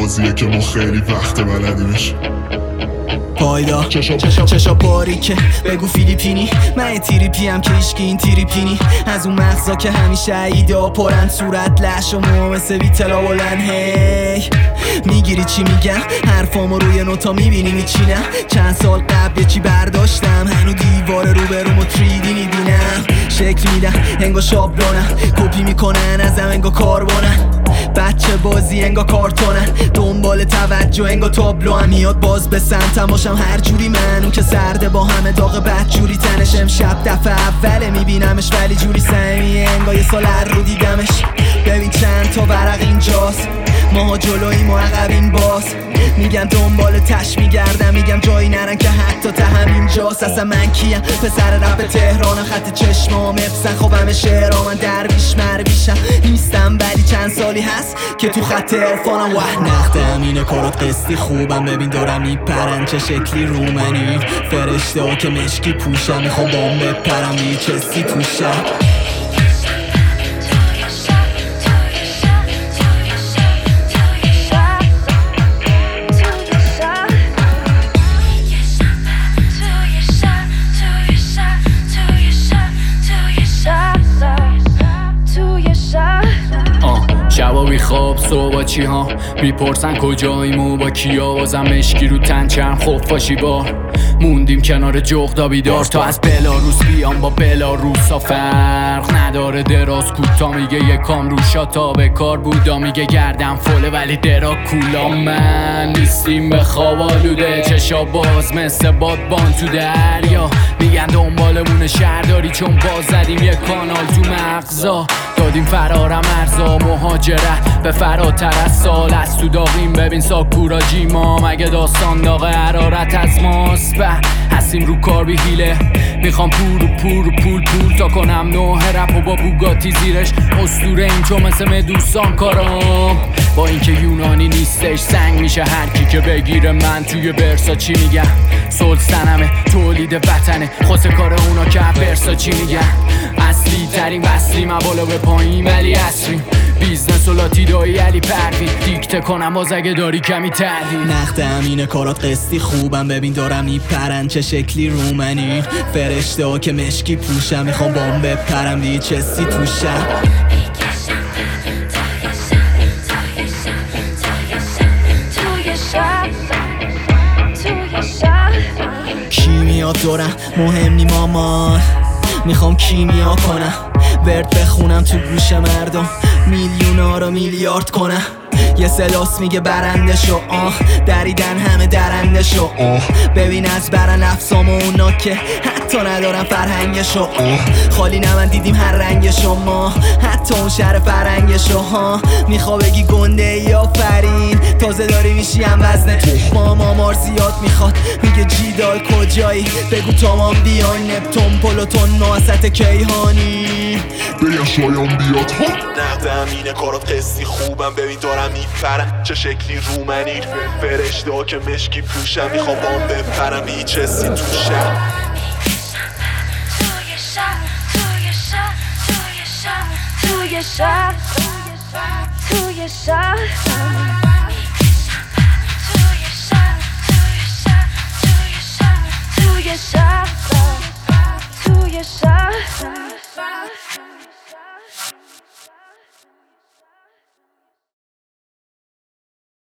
بازیه که ما خیلی وقت بلدیمش. پایدا چشا باریکه بگو فیلیپینی، من تریپیم که ایشکی این تریپینی، از اون مغزا که همیشه ایدا پرن، صورت لش و مو مثل بیتلا بلن. هی میگیری چی میگم؟ حرفامو روی نوتا میبینی میچینم. چند سال قبل چی برداشتم، هنو دیوار روبرومو 3D میبینم. شکل میدم انگا شابلونم، کپی میکنن ازم انگا کاربونن. بچه بازی انگا کارتونن، دنبال توجه انگا تابلو هم میاد باز به سمتم باشم هر جوری. من اون که سرده با همه داغ بد جوری تنش، امشب دفعه اوله میبینمش ولی جوری سمیه انگا یه سال هر رو دیدمش. ببین چند تا ورق اینجاست، ماها جلوییم و عقبیم باز. میگن دنبال تش میگردم، میگم جایی نرن که حتی ته همینجاست. اصلا من کیم؟ پسر رپ تهران، خط چشمام افسن خوابم شعرها. من درویش مرویشم نیستم ولی چند سالی هست که تو خط عرفانم. نقدم اینه کارات قسطی خوبم، ببین دارم میپرن چه شکلی رو منی. فرشته ها که مشکی پوشم، میخوام بام بپرم بی چستی توشم. شبا خواب صبح چی ها میپرسن کجاییم و با کیا، بازم مشکی رو تن چرم خفاشی بار. موندیم کنار جغدا بیدار تا از بلاروس بیام، با بلاروسا فرق نداره. دراز کوتا میگه یکام روشا تا به کار بودا، میگه گردم فله ولی درا کولا. من نیستیم به خواب آلوده، چشا باز مثل بادبان تو دریا. میگن دنبالمون شهرداری چون باز زدیم یک کانال تو مغزا. دادیم فرارم ارزا مهاجرت به فراتر از سال، از تو داغیم ببین ساکورا جیما. مگه داستان داغ حرارت از ماست؟ هستیم رو کار بی حیله، میخوام پول تا کنم نوه رپ و با بوگاتی زیرش. اسطوره این چون مثل مدوسان کارم، با اینکه یونانی نیستش سنگ میشه هر کی که بگیره. من توی برسا چی میگم؟ سلطنمه تولید وطنه، خود کار اونا که برسا چی میگن؟ اصلی ترین وصلی مبالا به پایین ولی اصریم. بیزنس و لاتیدایی علی پروین، دیکته کنم باز اگه داری کمی تردین. نقدم اینه کارات قسطی خوبم، ببین دارم میپرن چه شکلی رو منی. فرشته ها که مشکی پوشم، میخوام بام بپرم دی چستی توشم. کیمیات دارم مهم نی مامان، میخوام کیمیا کنم. ورد بخونم تو گوش مردم، میلیونا رو میلیارد کنم. یه سلاس میگه برنده شو، دریدن همه درنده شو. ببین از برن افسام و اونا که حتی ندارن فرهنگشو. خالی نمن دیدیم هر رنگ شما، حتی اون شهر فرنگشو. میخوا بگی گنده یا فرین، تازه داری میشی هم وزن مامار زیاد میخواد. میگه جیدال کجایی؟ بگو تمام بیان نپتون پلوتون نوست کیهانی. بگم شایان بیاد ها. نقدم اینه کارات قسطی خوبم، ببین دارم میپرم چه شکلی رو منی. فرشته ها که مشکی پوشم، میخوام بام بپرم بی چستی توشم. توی شهر